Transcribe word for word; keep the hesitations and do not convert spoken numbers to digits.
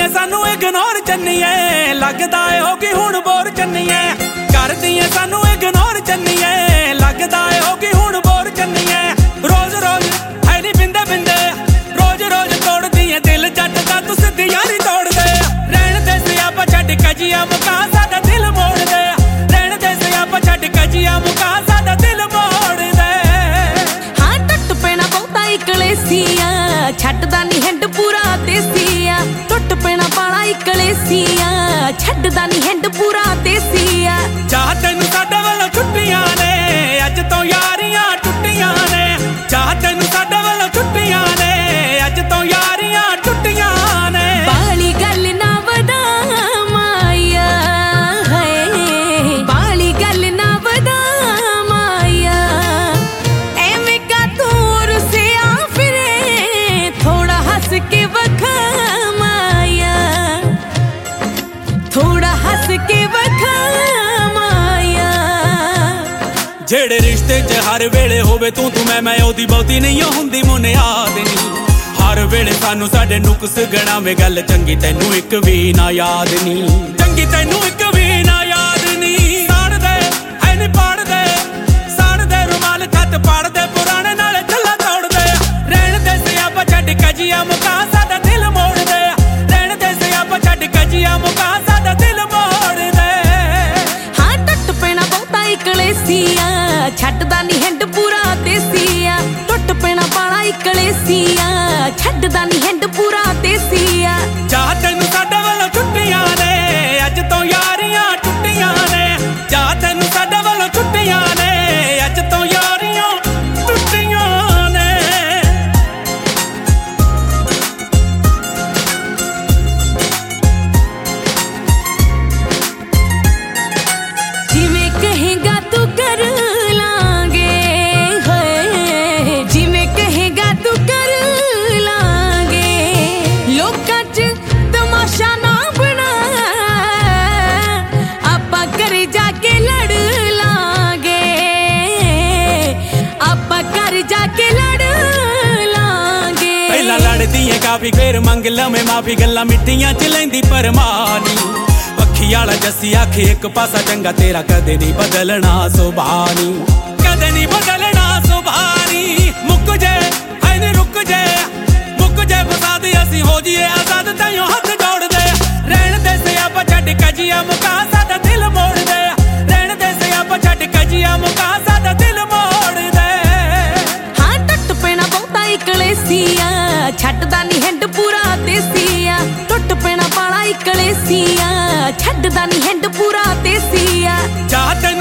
सानू इग्नोर चन्नीए लगदा ए होगी हुण बोर चन्नीए करदी ए सानू इग्नोर चन्नीए लगदा ए होगी हुण बोर चन्नीए रोज रोज है नी बिंदे बिंदे रोज रोज तोड़दी ए दिल जट दा तू सिद्धी यारी तोड़ दे रहन दे सियापा छड्ड कजिया मुका साडा दिल मोड़ दे रहन दे सियापा छड्ड कजिया मुका साडा दिल मोड़ दे हां टुट पैना बहुता ही कलेसिया छड्डदा नी हिंड पूरा देसिया टुट पैना पाला ही कलेसिया छड्डदा नी हिंड पूरा देसिया चाह तैनू साडे वालों छुट्टियां ने अज तो यारियां टुट्टियां ने चाह तैनू साडे वालों छुट्टियां ने अज तो यारियां टुट्टियां ने बाली गल ना वदा माया है बाली गल ना वदा माया एवें का दूर से आ फिरे थोड़ा हंस के वखा माया थोड़ा हंस के वखा माया जेड़े रिश्ते च हर वेले होवे तू तू मैं मैं ओदी बहुती नहीं हुंदी मुनियाद नी हर वेले सानू साडे नुक्स गणावे गल चंगी तैनू इक भी ना याद नी चंगी तैनू इक भी ना याद नी साड़ दे है नी पाड़ दे साड़ दे रुमाल खत पाड़ दे पुराने नाले थल्ला तोड़ दे रहन दे सियापा छड्ड कजिया मुका साडा दिल मोड़ दे रहन दे सियापा छड्ड कजिया मुका साडा दिल मोड़ दे हां टुट पैना बहुता ही कलेसिया छड्डदा नी हिंड पूरा देसिया टुट पैना पाला ही कलेसिया छड्डदा नी हिंड पूरा देसिया चाह तैनू साडे वालों छुट्टियां ने अज तो यारियां टुट्टियां ने चाह तैनू साडे वालों छुट्टियां ने अज तो यारियां टुट्टियां ने जिवें कहेगा तू कर लांगे होए जिवें कहेगा तू कर लांगे लोकां च तमाशा ना बना आपां घरे जाके लड़ लांगे आपां घर जाके लड़ लांगे पहला लड़दी है काफी फिर मंग लवें माफी गल्लां मिट्टियां च लैंदी परमानी पक्खी आला जस्सी आखे एक पासा चंगा तेरा कदे नहीं बदलना सुभानी कदे नहीं बदलना सुभानी मुक जे है नी रुक जे मुक जे फसाद असी हो जिए आजाद ताइयों हाथ जोड़ दे रहन दे सियापा छड्ड कजिया मुका साडा दिल मोड़ दे रहन दे सियापा छड्ड कजिया मुका साडा दिल मोड़ दे हां टुट पैना बहुता ही कलेसिया छड्डदा नी हिंड पूरा देसिया टुट पैना पाला ही कलेसिया छड्डदा नी हिंड पूरा देसिया चाह तैनू